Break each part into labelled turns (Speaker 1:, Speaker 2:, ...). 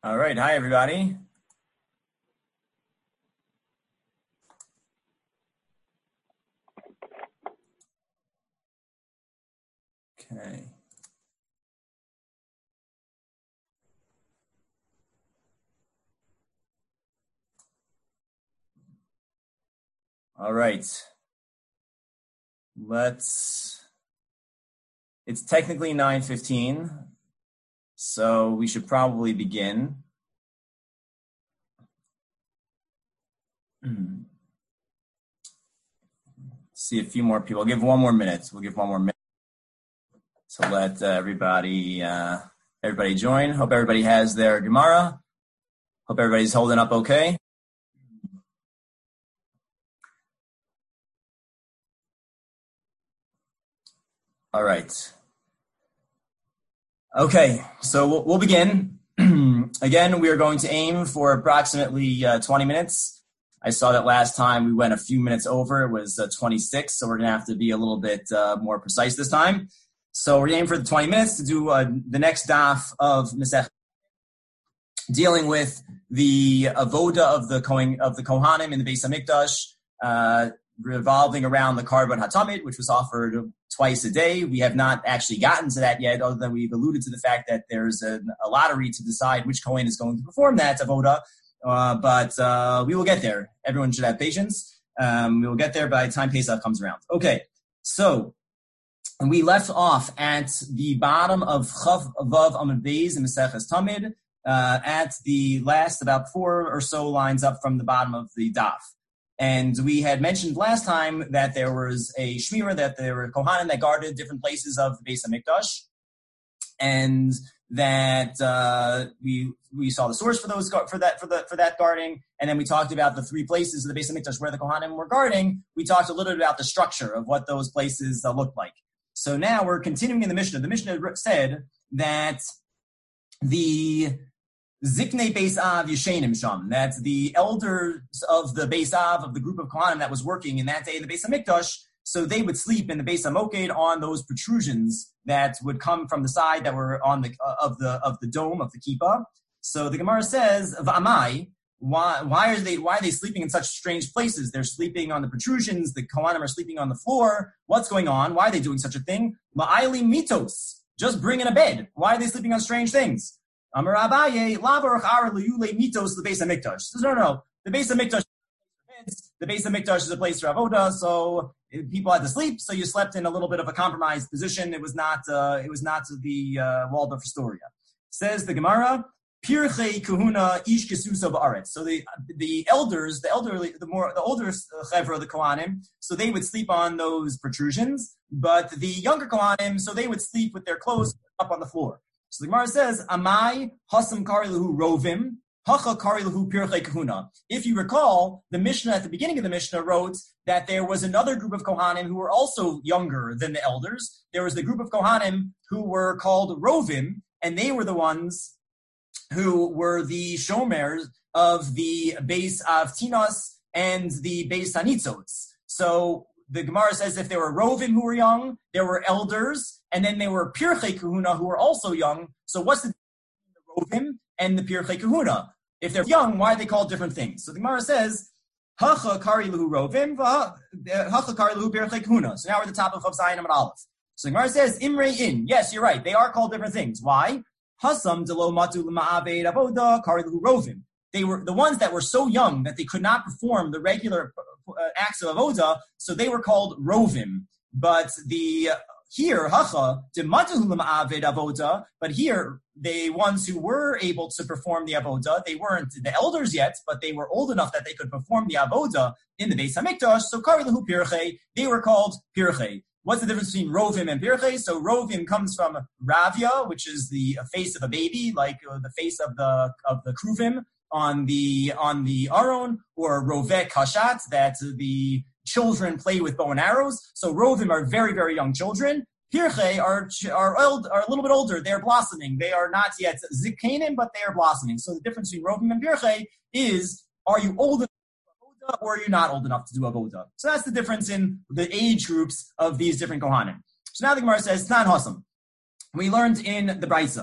Speaker 1: All right. Hi, everybody. Okay. All right. It's technically 9:15, so we should probably begin. See a few more people. We'll give one more minute. To let everybody join. Hope everybody has their Gemara. Hope everybody's holding up okay. All right. Okay, so we'll begin. Again, we are going to aim for approximately 20 minutes. I saw that last time we went a few minutes over. It was 26, so we're going to have to be a little bit more precise this time. So we're aiming for the 20 minutes to do the next daf of Masech, dealing with the avoda of the Kohanim in the Beis Hamikdash, revolving around the Karban Hatamid, which was offered twice a day. We have not actually gotten to that yet, other than we've alluded to the fact that there's a lottery to decide which Kohen is going to perform that avoda. But we will get there. Everyone should have patience. We will get there by the time Pesach comes around. Okay, so we left off at the bottom of Chav Vav Amud Beis in Maseches Tamid, at the last about 4 or so lines up from the bottom of the daf. And we had mentioned last time that there was a shmira, that there were kohanim that guarded different places of the Beis Hamikdash, and that we saw the source for that guarding, and then we talked about the 3 places of the Beis Hamikdash where the kohanim were guarding. We talked a little bit about the structure of what those places looked like. So now we're continuing in the Mishnah. The Mishnah said that the Ziknei Beis Av Yeshenim Sham, that the elders of the Beis Av, of the group of Kohanim that was working in that day in the Beis Hamikdash, so they would sleep in the Beis Hamoked on those protrusions that would come from the side that were on the of the dome of the kippah. So the Gemara says, "V'amai, why are they sleeping in such strange places? They're sleeping on the protrusions. The Kohanim are sleeping on the floor. What's going on? Why are they doing such a thing? Ma'ayli mitos, just bring in a bed. Why are they sleeping on strange things?" Amar Abaye, lavarach ar leyule mitos the Beis Hamikdash. Says no. The Beis Hamikdash, the Beis Hamikdash is a place for avoda, so people had to sleep. So you slept in a little bit of a compromised position. It was not the Waldorf Astoria. Says the Gemara, Pirchei Kahuna Ish Kesusa Ba'aretz. So the older chevra of the Kohanim, so they would sleep on those protrusions, but the younger Kohanim, so they would sleep with their clothes up on the floor. So the Gemara says, Amai hasam kari lahu rovim, hacha kari lahu pirchei kahuna. If you recall, the Mishnah at the beginning of the Mishnah wrote that there was another group of Kohanim who were also younger than the elders. There was the group of Kohanim who were called rovim, and they were the ones who were the shomers of the Beis Av Tinos and the Beis Hanitzotz. So the Gemara says if there were rovim who were young, there were elders, and then there were pirchei kahuna who were also young. So what's the difference between the rovim and the pirchei kahuna? If they're young, why are they called different things? So the Gemara says, hacha kari luhu rovim, hacha kari luhu pirchei kahuna. So now we're at the top of Zayin Amud Aleph. So the Gemara says, imrei in. Yes, you're right. They are called different things. Why? Hasam delo matu l'ma'aved avoda kari luhu rovim. They were the ones that were so young that they could not perform the regular acts of avoda, so they were called rovim. But here, hacha dematu l'ma'aved avoda. But here, the ones who were able to perform the avoda, they weren't the elders yet, but they were old enough that they could perform the avoda in the Beis Hamikdash. So kari lahu pirchei, they were called pirchei. What's the difference between rovim and pirchei? So rovim comes from ravia, which is the face of a baby, like the face of the kruvim on the aron, or rovek kashat, that the children play with bow and arrows. So rovim are very, very young children. Pirchei are a little bit older. They are blossoming. They are not yet zikanim, but they are blossoming. So the difference between rovim and pirchei is: are you old enough to do avoda, or are you not old enough to do avoda? So that's the difference in the age groups of these different kohanim. So now the Gemara says, Tan Hasam. We learned in the Brisa,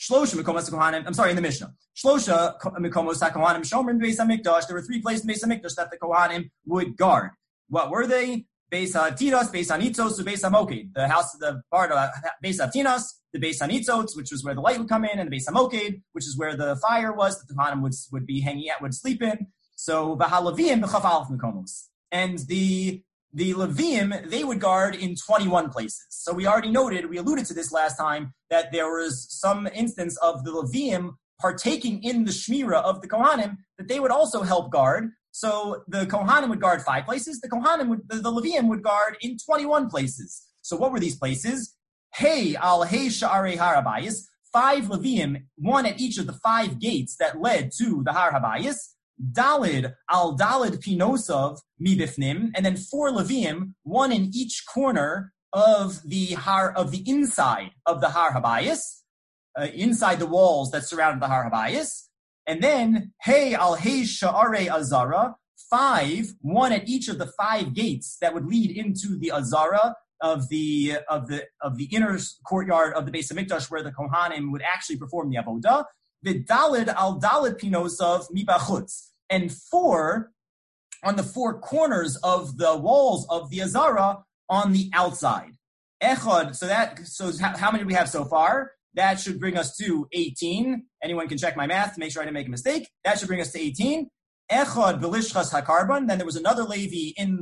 Speaker 1: Shlosha Mikomos HaKohanim, I'm sorry, in the Mishnah. Shlosha Mikomos HaKohanim Shomrim Beis HaMikdash. There were 3 places in Beis HaMikdash that the Kohanim would guard. What were they? Beis HaTinos, Beis HaNitzos, and Beis HaMoked. The house, the part of Beis HaTinos, the Beis HaNitzos, which was where the light would come in, and the Beis HaMoked, which is where the fire was that the Kohanim would be hanging out, would sleep in. So V'halavim b'chaf alef Mikomos. And the Leviim, they would guard in 21 places. So we alluded to this last time, that there was some instance of the Leviim partaking in the Shmira of the Kohanim, that they would also help guard. So the Kohanim would guard 5 places, the Leviim would guard in 21 places. So what were these places? Hey Sha'arei Har Habayis, 5 Leviim, 1 at each of the 5 gates that led to the Har Habayis. Dalid al Dalid Pinosov Mibifnim, and then 4 Leviim, 1 in each corner of the inside of the Har Habayis, inside the walls that surrounded the Har Habayis. And then Hey al Hey Sha'arei Azara, 5, 1 at each of the 5 gates that would lead into the Azara of the inner courtyard of the Beis HaMikdash, where the Kohanim would actually perform the avodah. The Dalid al Dalid Pinosov Mibachutz, and 4 on the 4 corners of the walls of the Azara on the outside. Echad. So how many do we have so far? That should bring us to 18. Anyone can check my math to make sure I didn't make a mistake. That should bring us to 18. Echad b'lishchas hakarban. Then there was another Levi in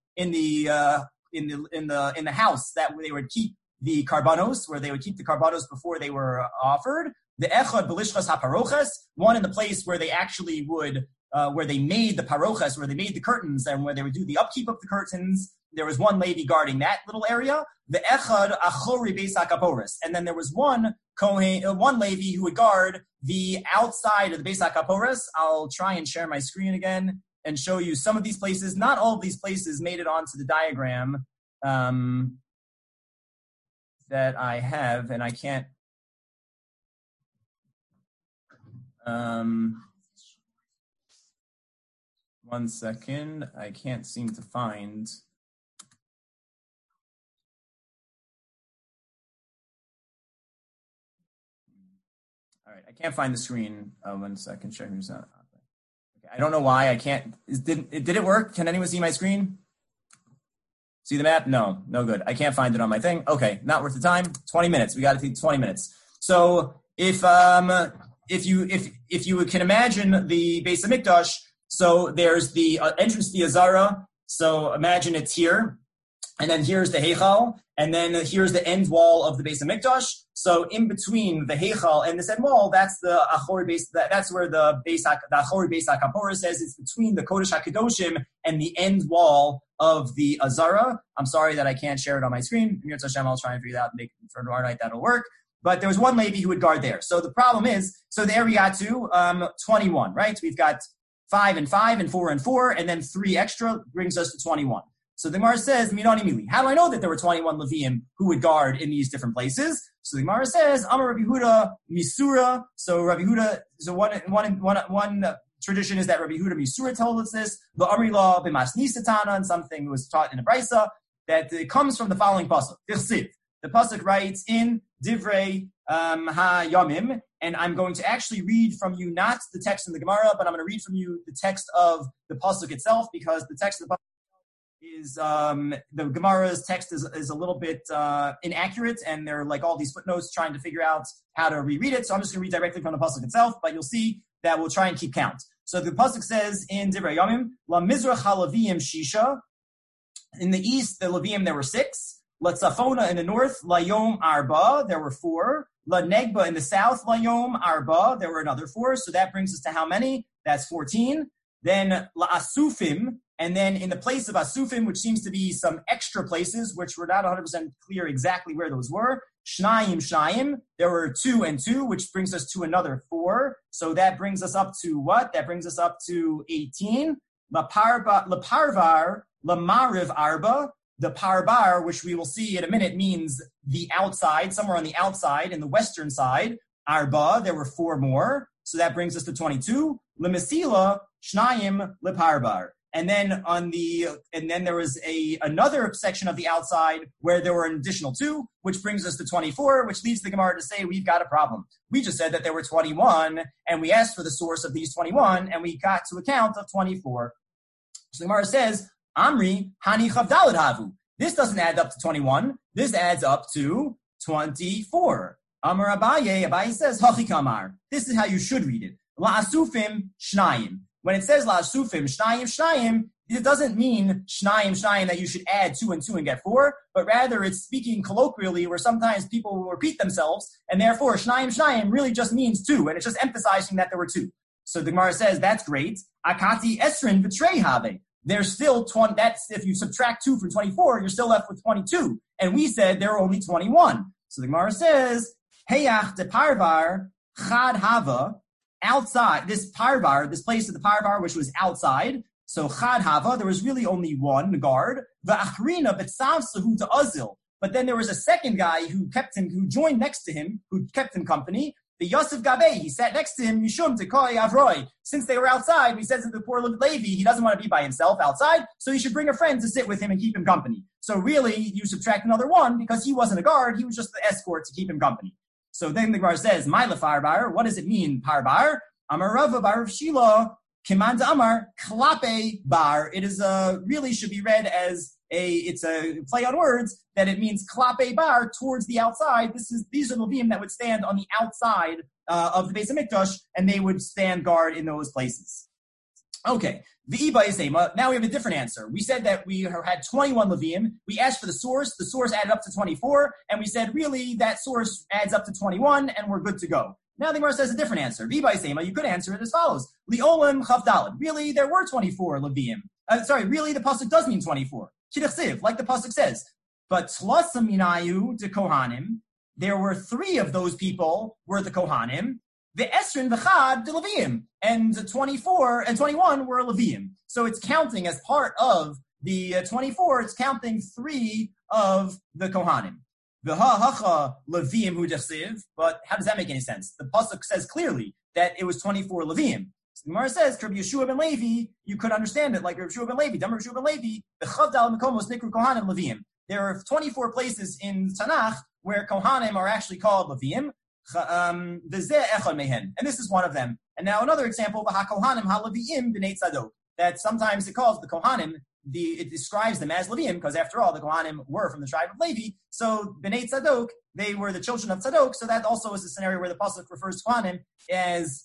Speaker 1: the house that they would keep the karbanos, where they would keep the karbanos before they were offered. The echad b'lishchas haparoches, 1 in the place where they actually would, where they made the paroches, where they made the curtains, and where they would do the upkeep of the curtains. There was 1 Levi guarding that little area. The echad achori beis hakaporos, and then there was one Levi who would guard the outside of the beis hakaporos. I'll try and share my screen again and show you some of these places. Not all of these places made it onto the diagram that I have, and I can't. 1 second. I can't seem to find. All right, I can't find the screen. 1 second. Check who's not. Okay, I don't know why I can't. Did it work? Can anyone see my screen? See the map? No good. I can't find it on my thing. Okay, not worth the time. 20 minutes. We got to take 20 minutes. So if you can imagine the Beis HaMikdash, so there's the entrance to the Azara. So imagine it's here, and then here's the Heichal, and then here's the end wall of the Beis HaMikdash. So in between the Heichal and this end wall, that's the Achori Beis. That's where the Achori Beis HaKaporah says it's between the Kodesh HaKadoshim and the end wall of the Azara. I'm sorry that I can't share it on my screen. Mir Hashem, I'll try and figure it out and make it for tomorrow night. That'll work. But there was 1 Levi who would guard there. So the problem is, so there we got to 21, right? We've got 5 and 5 and 4 and 4, and then 3 extra brings us to 21. So the Gemara says, Minani Mili. How do I know that there were 21 Leviim who would guard in these different places? So the Gemara says, Amar Rabbi Huda Misura. So Rabbi Huda, so one tradition is that Rabbi Huda Misura told us this. The Amri Law B'Masni Satana, and something was taught in the Brisa, that it comes from the following pasuk. The pasuk writes in Divrei HaYamim, and I'm going to actually read from you not the text in the Gemara, but I'm going to read from you the text of the pasuk itself, because the text of the pasuk is the Gemara's text is a little bit inaccurate, and there are like all these footnotes trying to figure out how to reread it. So I'm just going to read directly from the pasuk itself, but you'll see that we'll try and keep count. So the pasuk says in Divrei Yamim, La Mizrach HaLeviim Shisha. In the east, the Leviim there were 6. La Tzafona in the north, La Yom Arba, there were 4. La Negba in the south, La Yom Arba, there were another 4. So that brings us to how many? That's 14. Then La Asufim, and then in the place of Asufim, which seems to be some extra places, which we're not 100% clear exactly where those were, Shnayim, there were 2 and 2, which brings us to another 4. So that brings us up to what? That brings us up to 18. La Parvar, La Mariv Arba, the Parbar, which we will see in a minute, means the outside, somewhere on the outside, in the western side. Arba, there were 4 more. So that brings us to 22. Le Mesila, Shnayim, Le Parbar. And then there was another section of the outside where there were an additional 2, which brings us to 24, which leads the Gemara to say we've got a problem. We just said that there were 21, and we asked for the source of these 21, and we got to a count of 24. So the Gemara says, Amri hani chavdalad havu. This doesn't add up to 21. This adds up to 24. Amar Abaye says, Hachi kamar. This is how you should read it. La'asufim shnayim. When it says la'asufim shnayim, it doesn't mean shnayim that you should add 2 and 2 and get 4, but rather it's speaking colloquially where sometimes people will repeat themselves, and therefore shnayim really just means 2, and it's just emphasizing that there were 2. So the Gemara says, that's great. Akati esrin v'trei have. There's still 20, that's if you subtract 2 from 24, you're still left with 22. And we said there were only 21. So the Gemara says, Heyach de parvar chad hava, outside, this parvar, this place of the parvar, which was outside. So chad hava, there was really only one guard. V'achrina b'tzavsahu to azil. But then there was a second guy who joined next to him, who kept him company. The Yosef Gabe, he sat next to him, Mishum Tekoi Avroi. Since they were outside, he says to the poor Levi, he doesn't want to be by himself outside, so he should bring a friend to sit with him and keep him company. So really, you subtract another 1 because he wasn't a guard, he was just the escort to keep him company. So then the Gemara says, My lefarbar, what does it mean, parbar? Amar Rava bar Shila, Kimanda Amar, Klape bar. It is really should be read as it's a play on words that it means klape bar, towards the outside. These are the Levim that would stand on the outside of the Beis HaMikdash, and they would stand guard in those places. Okay, now we have a different answer. We said that we had 21 Levim. We asked for the source added up to 24, and we said really that source adds up to 21, and we're good to go. Now the Gemara says a different answer. You could answer it as follows. Li'olim chavdalad. Really, there were 24 Levim. Really the pasuk does mean 24. Like the pasuk says. But tlasam minayu de kohanim, there were 3 of those people were the kohanim. The esrin v'chad de Leviim, and 24 and 21 were Leviim. So it's counting as part of the 24. It's counting 3 of the kohanim. V'ha hacha Leviim hu dechsiv. But how does that make any sense? The pasuk says clearly that it was 24 Leviim. So the Gemara says, Rabbi Yeshua ben Levi, you could understand it like Rabbi Yeshua ben Levi. Damar Yeshua ben Levi, the chavdal mekomos nikru kohanim Leviim. There are 24 places in Tanakh where kohanim are actually called Leviim. And this is one of them. And now another example, v'hakohanim ha'leviim b'nei tzadok. That sometimes it calls the kohanim, it describes them as Leviim, because after all, the kohanim were from the tribe of Levi. So b'nei tzadok, they were the children of tzadok. So that also is a scenario where the pasuk refers to kohanim as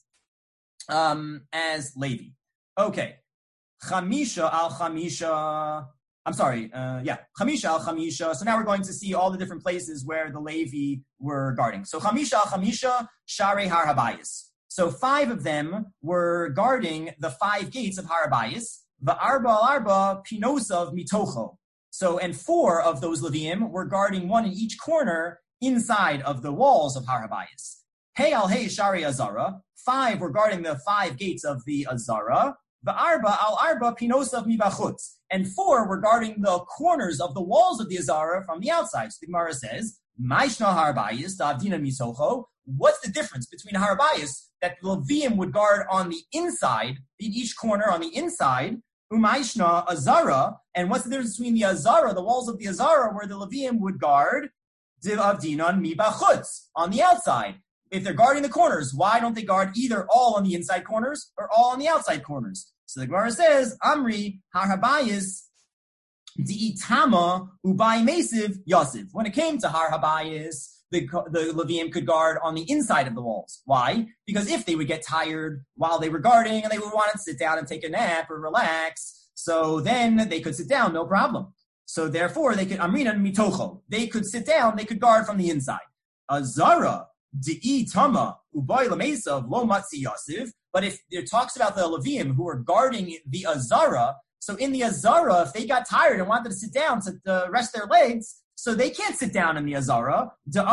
Speaker 1: Levi. Okay. Chamisha al Chamisha. Chamisha al Chamisha. So now we're going to see all the different places where the Levi were guarding. So Chamisha al Chamisha, Sharei Har Habayis. So 5 of them were guarding the 5 gates of Har Habayis. V'arba al arba pinosav mitocho. So, and 4 of those Leviim were guarding 1 in each corner inside of the walls of Har Habayis. Hey al hey Sharei Azara. 5 were guarding the 5 gates of the Azara. V'arba al arba pinosav mibachutz. And 4 were guarding the corners of the walls of the Azara from the outside. So the Gemara says, Maishna Har Habayis, Davdina Misocho. What's the difference between Har Habayis that the Leviim would guard on the inside, in each corner on the inside, Umaishna Azara, and what's the difference between the Azara, the walls of the Azara, where the Leviim would guard, Davdinan Mibachutz, on the outside? If they're guarding the corners, why don't they guard either all on the inside corners or all on the outside corners? So the Gemara says, Amri Har Habayis di'itama ubai mesiv yasiv. When it came to Har Habayis, the Leviim could guard on the inside of the walls. Why? Because if they would get tired while they were guarding and they would want to sit down and take a nap or relax, so then they could sit down, no problem. So therefore, they could Amrina mitocho. They could sit down, they could guard from the inside. Azara di'itama ubai lemesav lo matzi yasiv. But if it talks about the Leviim who are guarding the Azara, so in the Azara, if they got tired and wanted to sit down to rest their legs, so they can't sit down in the Azara.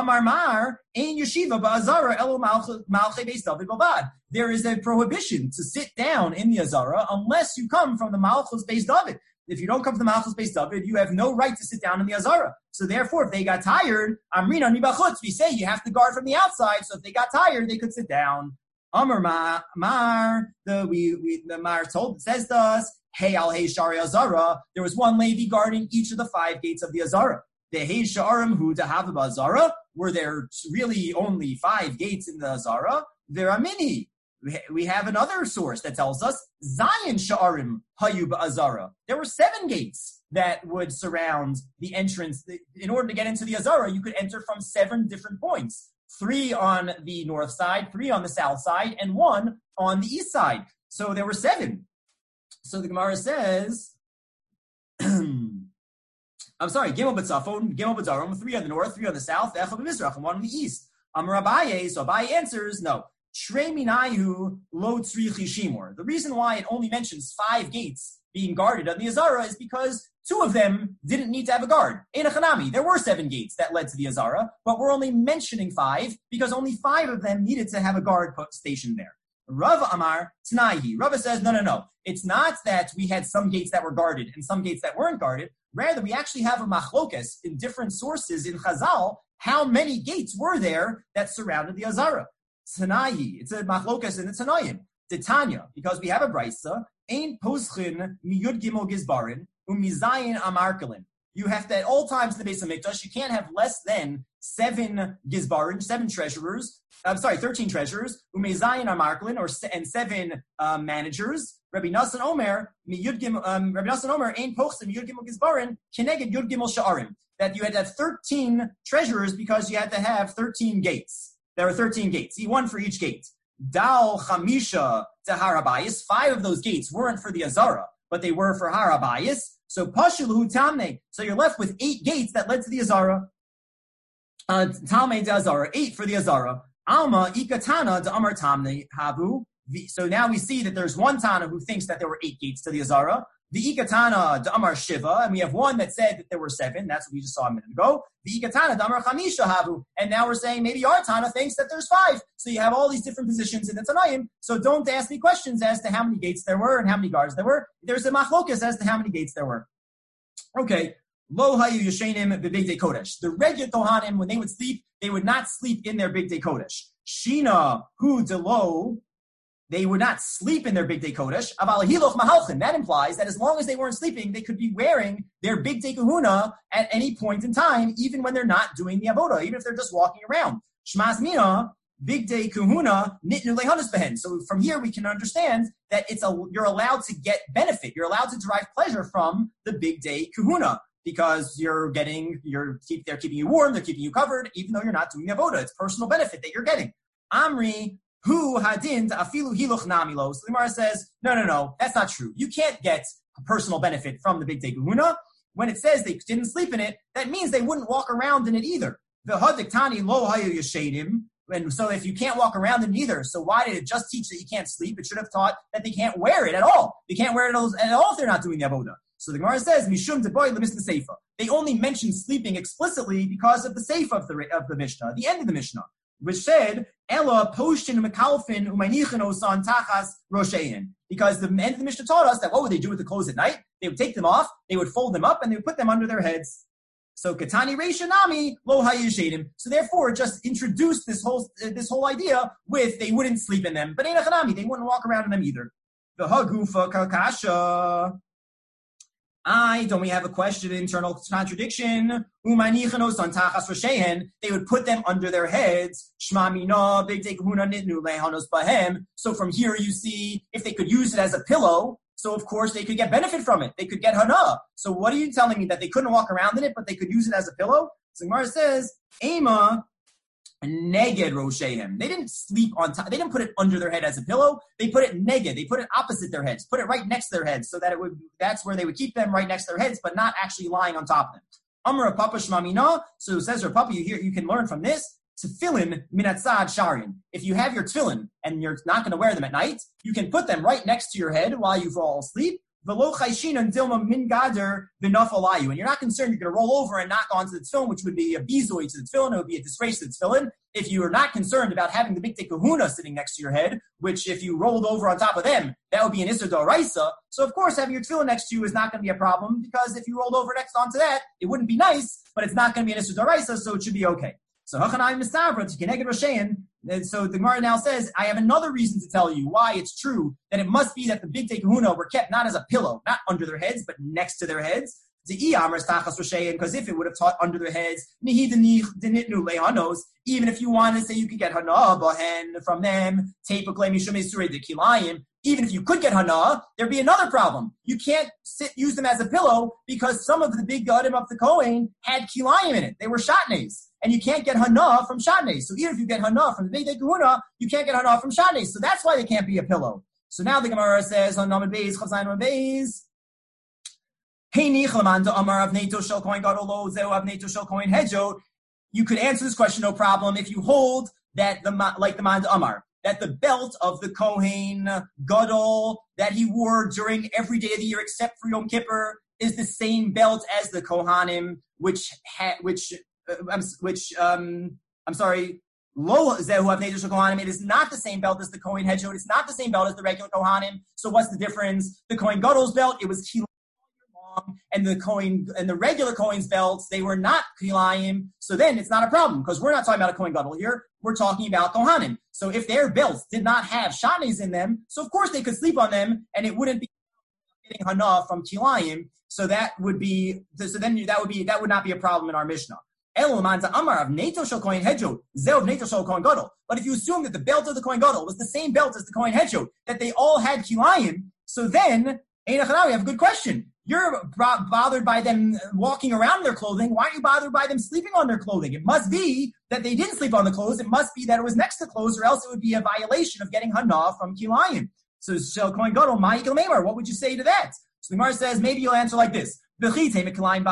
Speaker 1: There is a prohibition to sit down in the Azara unless you come from the Malchus Beis David. If you don't come from the Malchus Beis David, you have no right to sit down in the Azara. So therefore, if they got tired, Amrina Nibachutz, we say you have to guard from the outside. So if they got tired, they could sit down. Amar Mar, the Mar says to us, Hey al Hey Shari Azara, there was one Levi guarding each of the 5 gates of the Azara. The Hey Sha'arim Hu Tahavib Azara, were there really only 5 gates in the Azara? There are many. We have another source that tells us Zion Sha'arim Hayub Azara. There were 7 gates that would surround the entrance. In order to get into the Azara, you could enter from 7 different points. 3 on the north side, 3 on the south side, and 1 on the east side. So there were 7. So the Gemara says, I'm sorry, Gimel B'Tzafon, Gimel B'Darom, 3 on the north, 3 on the south, Echad B'Mizrach, and 1 on the east. Amar Abaye, so Abaye answers, no. Trei Minayu Lo Tzrichi Shimor. The reason why it only mentions 5 gates being guarded on the Azara is because 2 of them didn't need to have a guard. Ein Hanami, there were 7 gates that led to the Azara, but we're only mentioning 5 because only 5 of them needed to have a guard put stationed there. Rav Amar Tnaihi. Rava says, no. It's not that we had some gates that were guarded and some gates that weren't guarded. Rather, we actually have a machlokes in different sources in Chazal. How many gates were there that surrounded the Azara? Tnaihi. It's a machlokes in the Tanayim. Titania, because we have a brisa. Ein poschin miyud gimel gizbarin umizayin amarkalin. You have to, at all times in the Beis HaMikdash, you can't have less than 7 gizbarim, 7 treasurers. 13 treasurers. Umezayin amarkalin, and 7 managers. Rabbi Nassan Omer, Rabbi Nassan Omer, ein pochsim miyud gimel gizbarin keneged yud gimel sha'arim. That you had to have 13 treasurers because you had to have 13 gates. There were 13 gates, 1 for each gate. Dal Chamisha to Harabayas. 5 of those gates weren't for the Azara, but they were for Harabayas. So Pashilu Tamne. So you're left with 8 gates that led to the Azara. Talme de Azara, 8 for the Azara. Alma Ikatana de Amar Tamne Habu. So now we see that there's one Tana who thinks that there were 8 gates to the Azara. The Ikatana de Amar Shiva, and we have one that said that there were 7. That's what we just saw a minute ago. The Ikatana de Amar Chamisha Havu, and now we're saying maybe our Tana thinks that there's 5. So you have all these different positions in the Tanaim. So don't ask me questions as to how many gates there were and how many guards there were. There's a machlokas as to how many gates there were. Okay. Lo hayu yeshenim b'bigdei kodesh. The regular Kohanim, when they would sleep, they would not sleep in their bigdei kodesh. Shina hu de lo. They would not sleep in their Bigdei Kodesh. That implies that as long as they weren't sleeping, they could be wearing their Bigdei Kahuna at any point in time, even when they're not doing the Avodah, even if they're just walking around. Shmas Mina, Bigdei Kahuna, Nitnu Lehanas Behen. So from here we can understand that you're allowed to get benefit. You're allowed to derive pleasure from the Bigdei Kahuna because they're keeping you warm, they're keeping you covered, even though you're not doing the Avodah. It's personal benefit that you're getting. Amri, Hu hadin afilu hiluch namilo. So the Gemara says, no, that's not true. You can't get a personal benefit from the Bigdei Kahuna. When it says they didn't sleep in it, that means they wouldn't walk around in it either. The hadiktani lo hayu yeshedim. And so if you can't walk around in it either, so why did it just teach that you can't sleep? It should have taught that they can't wear it at all. They can't wear it at all if they're not doing the avodah. So the Gemara says, mishum deboy lemis the seifa. They only mention sleeping explicitly because of the seifa of the Mishnah, the end of the Mishnah, which said, Ella poshin mekalfin umaynichin osan tachas roshein. Because the end of the Mishnah taught us that what would they do with the clothes at night? They would take them off, they would fold them up, and they would put them under their heads. So Katani Reishanami Lo Hayishadim. So therefore, just introduced this whole idea with they wouldn't sleep in them, but Einachanami, they wouldn't walk around in them either. The Hagufa Kakasha. Don't we have a question, internal contradiction? They would put them under their heads. So from here you see, if they could use it as a pillow, so of course they could get benefit from it. They could get hana. So what are you telling me, that they couldn't walk around in it, but they could use it as a pillow? So Gemara says, Ema neged roshehem. They didn't sleep on top. They didn't put it under their head as a pillow. They put it neged. They put it opposite their heads. Put it right next to their heads, so that that's where they would keep them, right next to their heads, but not actually lying on top of them. Amar Papa Shmamina. So it says, Papa, you can learn from this. Tefillin minatzad sharin. If you have your tefillin and you're not going to wear them at night, you can put them right next to your head while you fall asleep. V'lo chayshin and dilma min gader v'nafalayu. And you're not concerned you're going to roll over and knock onto the tefillin, which would be a bizoy to the tefillin. It would be a disgrace to the tefillin. If you are not concerned about having the Bigdei Kahuna sitting next to your head, which if you rolled over on top of them, that would be an Issur D'Oraisa. So of course, having your tefillin next to you is not going to be a problem, because if you rolled over next onto that, it wouldn't be nice, but it's not going to be an Issur D'Oraisa, so it should be okay. So Hachanai Misavra to Keneged Roshein And so the Gemara now says, I have another reason to tell you why it's true that it must be that the Bigdei Kahuna were kept not as a pillow, not under their heads, but next to their heads. Because if it would have taught under their heads, even if you wanted to say you could get hana from them, even if you could get hana, there'd be another problem. You can't use them as a pillow because some of the big gadim of the Kohen had kilayim in it. They were shatnez. And you can't get hana from shatnez. So even if you get hana from the Bigdei Kahuna, you can't get hana from shatnez. So that's why they can't be a pillow. So now the Gemara says on Namad Beis, Chavzayin Namad Beis, you could answer this question, no problem, if you hold that like the Mand Amar, that the belt of the Kohen Gadol that he wore during every day of the year except for Yom Kippur is the same belt as the Kohanim, it is not the same belt as the Kohen Hedjot. It's not the same belt as the regular Kohanim. So what's the difference? The Kohen Gadol's belt, it was kilayim long, and the Kohen and the regular Kohen's belts, they were not kilayim. So then it's not a problem because we're not talking about a Kohen Gadol here. We're talking about Kohanim. So if their belts did not have shatnez in them, so of course they could sleep on them, and it wouldn't be getting hana from kilayim. So that would not be a problem in our Mishnah. But if you assume that the belt of the Kohen Gadol was the same belt as the Kohen Hedjot, that they all had kilayim, so then, we have a good question. You're bothered by them walking around in their clothing. Why aren't you bothered by them sleeping on their clothing? It must be that they didn't sleep on the clothes. It must be that it was next to clothes, or else it would be a violation of getting hana from kilayim. So Kohen Gadol, what would you say to that? So the Gemara says, maybe you'll answer like this. Maybe kilayim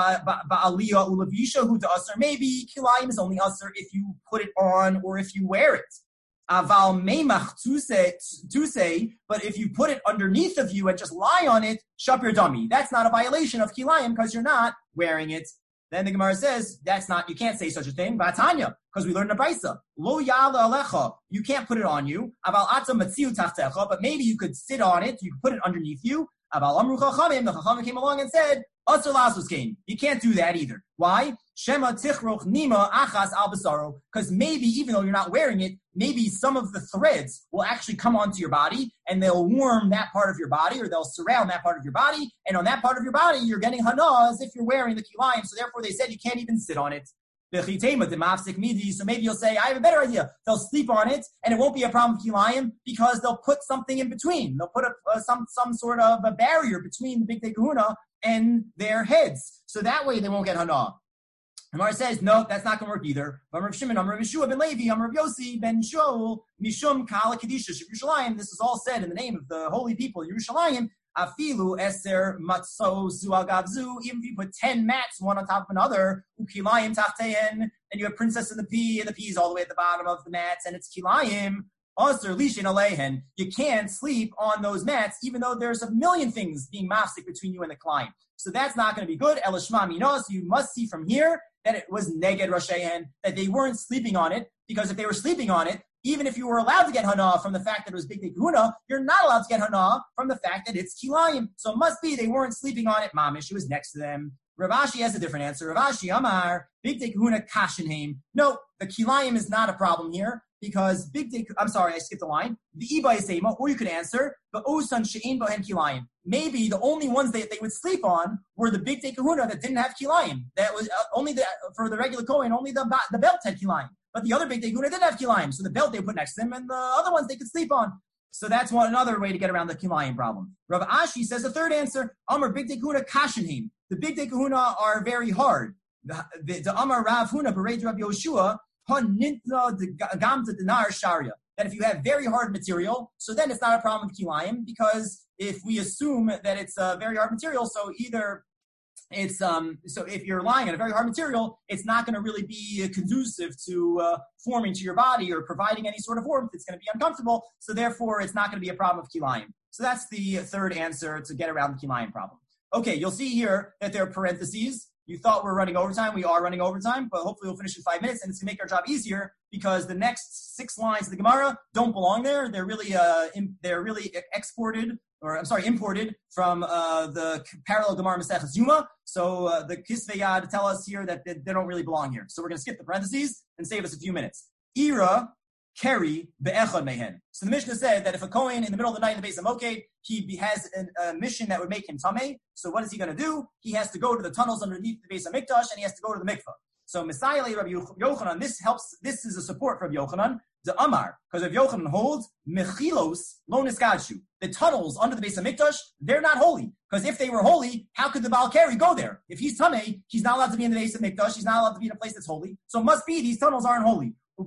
Speaker 1: is only usher if you put it on or if you wear it. Aval meimach to say, but if you put it underneath of you and just lie on it, shop your dummy. That's not a violation of kilayim because you're not wearing it. Then the Gemara says, you can't say such a thing. Vatanya, because we learned in the Brisa. Lo yala alecha, you can't put it on you. Aval atam matziu tachtecha, but maybe you could sit on it, you could put it underneath you. Aval amru chachamim, the chachamim came along and said, Asur lasus came. You can't do that either. Why? Shema tichroch nima achas al basaro. Because maybe, even though you're not wearing it, maybe some of the threads will actually come onto your body and they'll warm that part of your body, or they'll surround that part of your body. And on that part of your body, you're getting hana as if you're wearing the kilayim. So therefore they said you can't even sit on it. So maybe you'll say, I have a better idea. They'll sleep on it, and it won't be a problem with kilayim because they'll put something in between. They'll put some sort of a barrier between the Bigdei Kahuna and their heads. So that way they won't get hana. Gemara says, no, that's not going to work either. Amar Shimon, Amar Yeshua ben Levi, Amar Yossi ben Shaul, Mishum Kala Kedisha Yerushalayim. This is all said in the name of the holy people, Yerushalayim. Afilu eser matzo zu agavzu. Even if you put 10 mats one on top of another, ukilayim tachtein, and you have princess and the pea is all the way at the bottom of the mats, and it's kilayim. Aser lishin alehen. You can't sleep on those mats, even though there's a million things being mafsik between you and the client. So that's not going to be good. Elishma minos. You must see from here that it was neged rashehen, that they weren't sleeping on it, because if they were sleeping on it, even if you were allowed to get hana from the fact that it was Bigdei Kahuna, you're not allowed to get hana from the fact that it's kilayim. So it must be they weren't sleeping on it. Mamish, it was next to them. Rav Ashi has a different answer. Rav Ashi Amar, Bigdei Kahuna kashenheim. No, the kilayim is not a problem here because I skipped a line. The iba is sema, or you could answer, but osan she'ein bohen kilayim. Maybe the only ones that they would sleep on were the Bigdei Kahuna that didn't have kilayim. That was for the regular Kohen, only the belt had kilayim. But the other Bigdei Kahuna didn't have kilayim, so the belt they put next to them, and the other ones they could sleep on. So that's another way to get around the kilayim problem. Rav Ashi says the third answer, Amar Bigdei Kahuna kashenheim. The Bigdei Kahuna are very hard. The Amar Rav Huna Bereid Rav Yoshua Hanintna Gamta Dinar Sharia. That if you have very hard material, so then it's not a problem with kilayim, because if we assume that it's a very hard material, so either it's so if you're lying on a very hard material, it's not going to really be conducive to forming to your body or providing any sort of warmth. It's going to be uncomfortable, so therefore it's not going to be a problem with kilayim. So that's the third answer to get around the kilayim problem. Okay, you'll see here that there are parentheses. You thought we're running overtime. We are running overtime, but hopefully we'll finish in 5 minutes, and it's going to make our job easier because the next 6 lines of the Gemara don't belong there. They're really imported from the parallel Gemara Maseches Yuma. So the Kisvei Yad tell us here that they don't really belong here. So we're going to skip the parentheses and save us a few minutes. Ira keri be'echad mehen. So the Mishnah said that if a Kohen in the middle of the night in the base of Moked, he has a mission that would make him tameh. So what is he going to do? He has to go to the tunnels underneath the base of Mikdash, and he has to go to the mikvah. So Messiah Rabbi Yochanan, this is a support for Rabbi Yochanan, the Amar, because Rabbi Yochanan holds mechilos lo niskadshu. The tunnels under the base of Mikdash, they're not holy. Because if they were holy, how could the Baal Keri go there? If he's tameh, he's not allowed to be in the base of Mikdash. He's not allowed to be in a place that's holy. So it must be these tunnels aren't holy. And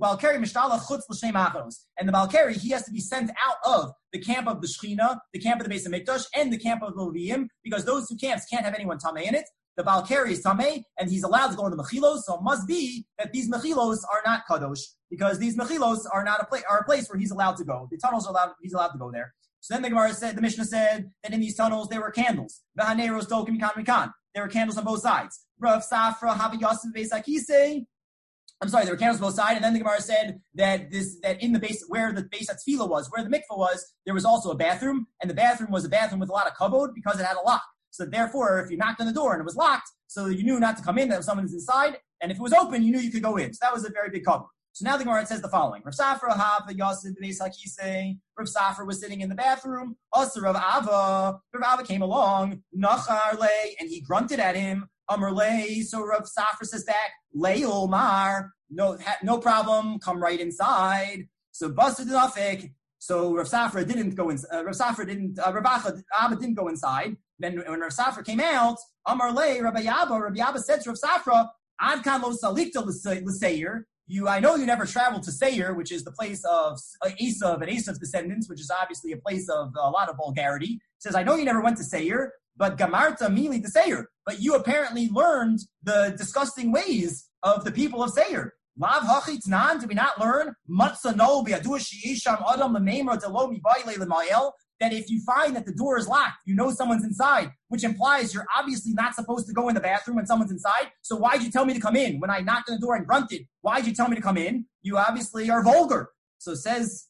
Speaker 1: the Baal Keri, he has to be sent out of the camp of the Shechina, the camp of the base of Mikdash, and the camp of the Leviim, because those two camps can't have anyone tameh in it. The Baal Keri is tameh, and he's allowed to go into the mechilos. So it must be that these mechilos are not kadosh, because these mechilos are not a place where he's allowed to go. The tunnels are allowed; he's allowed to go there. So then the Gemara said, the Mishnah said that in these tunnels there were candles. There were candles on both sides. Rav Safra Havi Yosef Beis Akise. I'm sorry, there were candles on both sides, and then the Gemara said that in the base, where the base at Tefillah was, where the mikvah was, there was also a bathroom, and the bathroom was a bathroom with a lot of kavod because it had a lock. So therefore, if you knocked on the door and it was locked, so you knew not to come in, that someone was inside, and if it was open, you knew you could go in. So that was a very big kavod. So now the Gemara says the following: Rav Safra Hava Yosef Beis Hakisei. Rav Safra was sitting in the bathroom. Also Rav Ava. Rav Ava came along. Nachar lay, and he grunted at him. Amar lay. So Rav Safra says back, Lay Omar. No problem. Come right inside. So busted Nafik. So Rav Safra didn't go in. Rav Ava didn't go inside. Then when Rav Safra came out, Amar lay Rabbi Yabba said to Rav Safra, Ad kan lo salikta l'seir. I know you never traveled to Seir, which is the place of Esav and Esav's descendants, which is obviously a place of a lot of vulgarity. He says, I know you never went to Seir, but Gamarta mili to Seir. But you apparently learned the disgusting ways of the people of Seir. Lav hachitnan, did we not learn? Matzano bi'adu she'isham adam l'meimra delo mibayle l'mayel. That if you find that the door is locked, you know someone's inside, which implies you're obviously not supposed to go in the bathroom when someone's inside. So why'd you tell me to come in? When I knocked on the door and grunted, why'd you tell me to come in? You obviously are vulgar. So says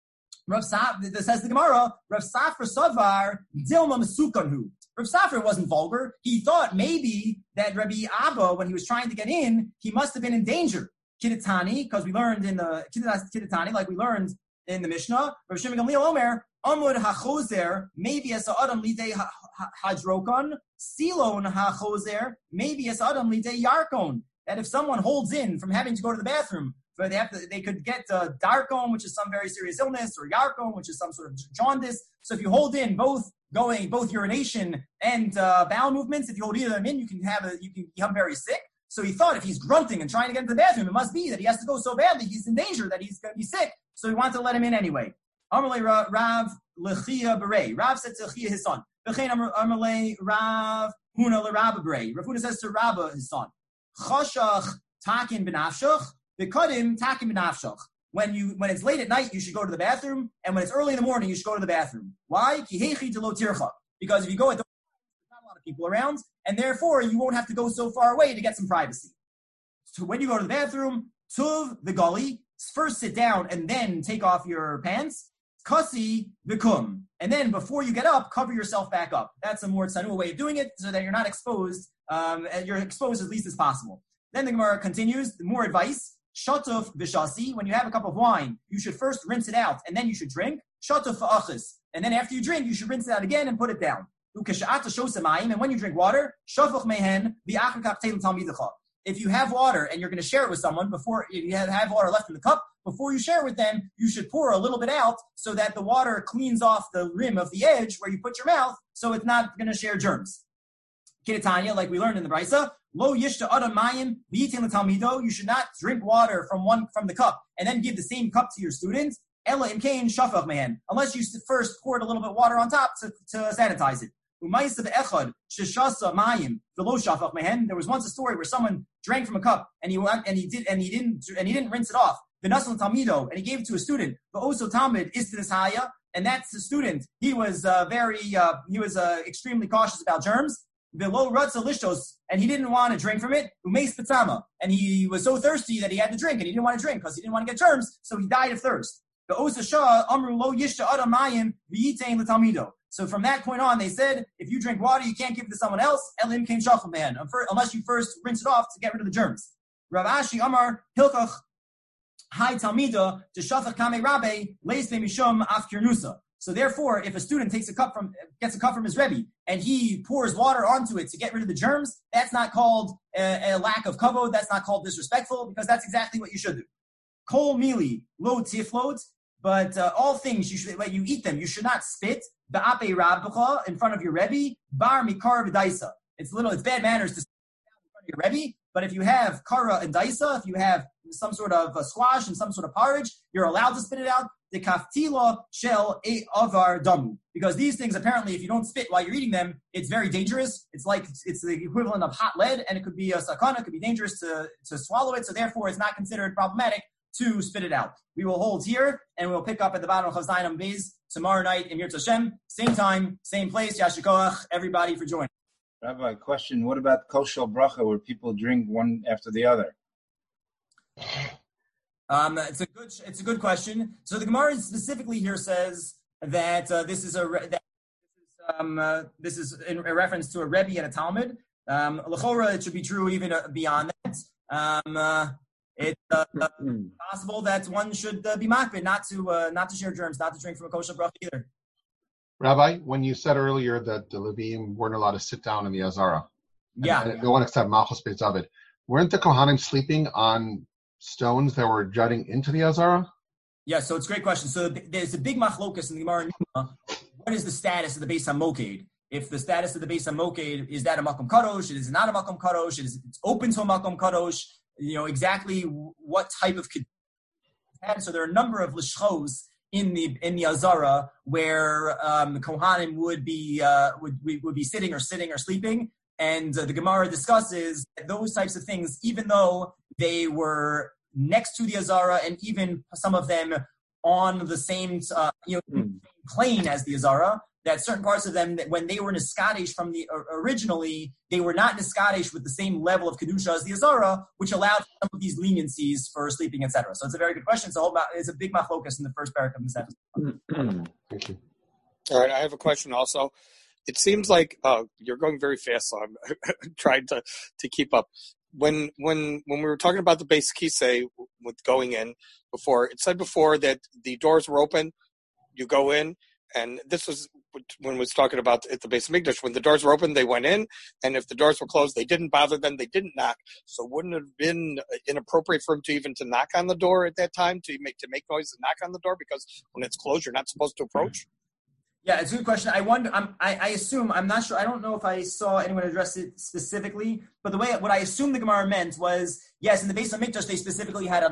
Speaker 1: the Gemara, Rav Safra Savar, Dilma Mesukanhu. Rav Safra wasn't vulgar. He thought maybe that Rabbi Abba, when he was trying to get in, he must have been in danger. Kidatani, because we learned in the Kidatani, like we learned in the Mishnah, Rav Shimon Gamliel Omer, Amud hachozer, maybe as adam lidei hadrokon, silon hachozer, maybe as adam lidei yarkon. That if someone holds in from having to go to the bathroom, but they could get darkon, which is some very serious illness, or yarkon, which is some sort of jaundice. So if you hold in both urination and bowel movements, if you hold either of them in, you can become very sick. So he thought if he's grunting and trying to get into the bathroom, it must be that he has to go so badly, he's in danger that he's going to be sick. So he wanted to let him in anyway. Amalei Rav Lechia Berei. Rav said to Lechia his son. Amalei Rav Huna LeRabba Berei. Rav Huna says to Rabba his son. Chashach takin b'nafshach. B'kadim takin b'nafshach. When it's late at night, you should go to the bathroom, and when it's early in the morning, you should go to the bathroom. Why? Ki heichi de lo tircha. Because if you go at the there's not a lot of people around, and therefore you won't have to go so far away to get some privacy. So when you go to the bathroom, tuv the gully. First sit down and then take off your pants. Kasi vikum. And then before you get up, cover yourself back up. That's a more tzanua way of doing it so that you're not exposed. You're exposed as least as possible. Then the Gemara continues, more advice. Shatuf v'shasi. When you have a cup of wine, you should first rinse it out and then you should drink. Shatuf v'achis. And then after you drink, you should rinse it out again and put it down. And when you drink water, shafuch mehen v'achar kakteil talmidecha. If you have water and you're going to share it with someone, if you have water left in the cup, before you share it with them, you should pour a little bit out so that the water cleans off the rim of the edge where you put your mouth, so it's not going to share germs. Kidatanya, like we learned in the Brisa, lo yishta adam mayim v'yitin l'talmido. You should not drink water from the cup and then give the same cup to your student. Ela imkain shafach mehen, unless you first poured a little bit of water on top to sanitize it. There was once a story where someone drank from a cup and he didn't rinse it off. And he gave it to a student. And that's the student. He was extremely cautious about germs. And he didn't want to drink from it. And he was so thirsty that he had to drink, and he didn't want to drink because he didn't want to get germs, so he died of thirst. So from that point on, they said, if you drink water, you can't give it to someone else, unless you first rinse it off to get rid of the germs. Rav Ashi Amar Hilchach Hi Talmida to Shafach Kame Rabbe Leis Mishum Afkirnusa. So therefore, if a student gets a cup from his Rebbe and he pours water onto it to get rid of the germs, that's not called a lack of kavod. That's not called disrespectful, because that's exactly what you should do. Kol mili lo tiflot, but all things you should, when you eat them, you should not spit. Ba'ape rabbecha, in front of your Rebbe. Bar mikar v'daisa. It's bad manners to spit in front of your Rebbe. But if you have kara and daisa, if you have some sort of squash and some sort of porridge, you're allowed to spit it out. The kaftila shel avar damu, because these things apparently, if you don't spit while you're eating them, it's very dangerous. It's the equivalent of hot lead, and it could be a sakana. It could be dangerous to swallow it. So therefore, it's not considered problematic to spit it out. We will hold here, and we'll pick up at the bottom of Chazayin Beis tomorrow night in Yirtzeh Hashem, same time, same place. Yashikoach, everybody for joining.
Speaker 2: Rabbi, question: what about kosher bracha, where people drink one after the other?
Speaker 1: It's a good question. So the Gemara specifically here says that this is in a reference to a Rebbe and a Talmud. L'chora, it should be true even beyond that. It's possible that one should be makbid not to share germs, not to drink from a kosher bracha either.
Speaker 3: Rabbi, when you said earlier that the Levim weren't allowed to sit down in the Azara,
Speaker 1: and
Speaker 3: the one except Malchus Beis David, weren't the Kohanim sleeping on stones that were jutting into the Azara?
Speaker 1: Yeah, so it's a great question. So there's a big machlokas in the Gemara. What is the status of the Beis HaMoked? If the status of the Beis HaMoked, is that a Makom Kadosh? Is it not a Makom Kadosh? It's open to a Makom Kadosh? Exactly what type of Kedusha. So there are a number of lishchos in the Azara where the Kohanim would be sitting or sleeping, and the Gemara discusses those types of things, even though they were next to the Azara, and even some of them on the same plane as the Azara, that certain parts of them, that when they were niskadesh from the originally, they were not niskadesh with the same level of kedusha as the Azara, which allowed some of these leniencies for sleeping, etc. So it's a very good question. It's a big machlokas in the first parak of this episode.
Speaker 3: Thank you.
Speaker 4: All right, I have a question also. It seems like you're going very fast, so I'm trying to keep up. When we were talking about the base kisei with going in before, it said before that the doors were open, you go in, and this was when we was talking about at the Beis Hamikdash. When the doors were open, they went in, and if the doors were closed, they didn't bother them, they didn't knock. So wouldn't it have been inappropriate for him to knock on the door at that time, to make noise and knock on the door, because when it's closed, you're not supposed to approach?
Speaker 1: Yeah, it's a good question. I wonder. I assume. I'm not sure. I don't know if I saw anyone address it specifically. But what I assume the Gemara meant was, yes, in the Beis Hamikdash they specifically had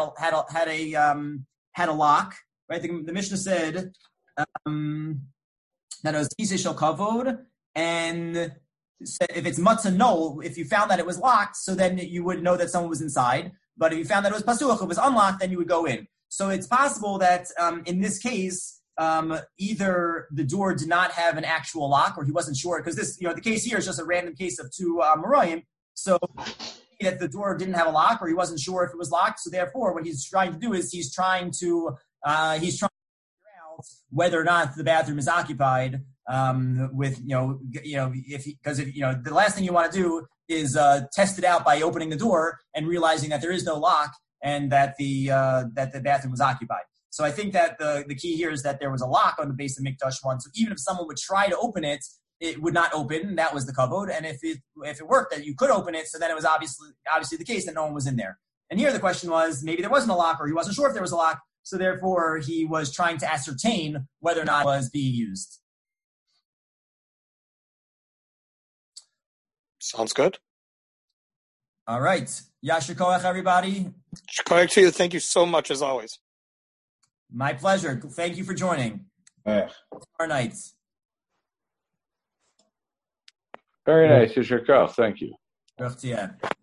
Speaker 1: a lock. Right. The Mishnah said that it was kisei shel kavod, and said if it's matzah no, if you found that it was locked, so then you would know that someone was inside. But if you found that it was pasuach, if it was unlocked, then you would go in. So it's possible that in this case, either the door did not have an actual lock, or he wasn't sure, because this, the case here is just a random case of two Merayim. So that the door didn't have a lock, or he wasn't sure if it was locked. So therefore, what he's trying to do is he's trying to figure out whether or not the bathroom is occupied. Because the last thing you want to do is test it out by opening the door and realizing that there is no lock and that the bathroom was occupied. So I think that the key here is that there was a lock on the Beis Hamikdash one. So even if someone would try to open it, it would not open. That was the kavod. And if it worked, that you could open it, so then it was obviously the case that no one was in there. And here the question was, maybe there wasn't a lock, or he wasn't sure if there was a lock. So therefore, he was trying to ascertain whether or not it was being used.
Speaker 4: Sounds good.
Speaker 1: All right. Yasher koach, everybody.
Speaker 4: Koach to you. Thank you so much, as always.
Speaker 1: My pleasure. Thank you for joining. Tomorrow night.
Speaker 5: Very nice. Yasher koach. Thank you.